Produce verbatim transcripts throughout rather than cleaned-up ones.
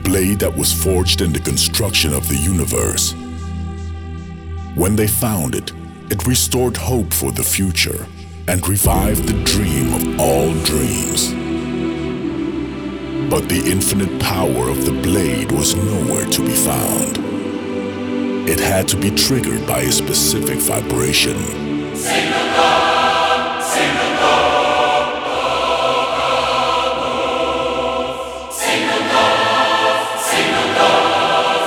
blade that was forged in the construction of the universe. When they found it, it restored hope for the future and revived the dream of all dreams. But the infinite power of the blade was nowhere to be found. It had to be triggered by a specific vibration. Signal God, signal God, signal God, signal God,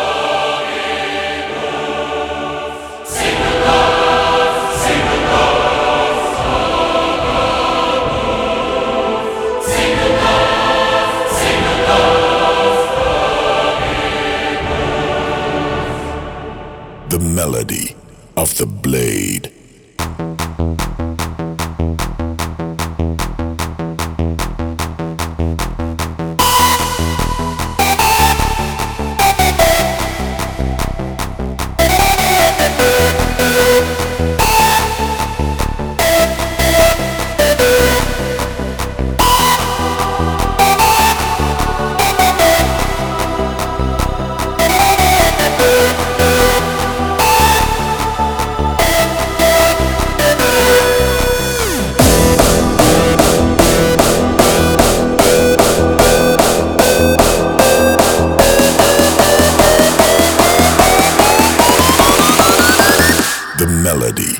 signal God, signal God, signal God, signal God. The melody of the blade. The melody.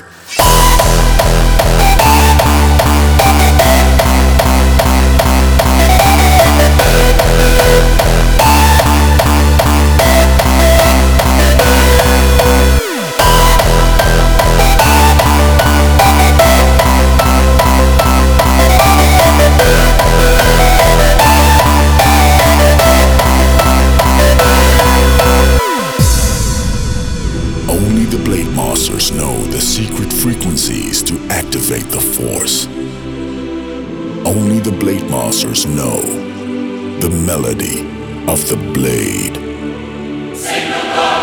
Only the Blade Masters know the secret frequencies to activate the Force. Only the Blade Masters know the melody of the blade. Signal God.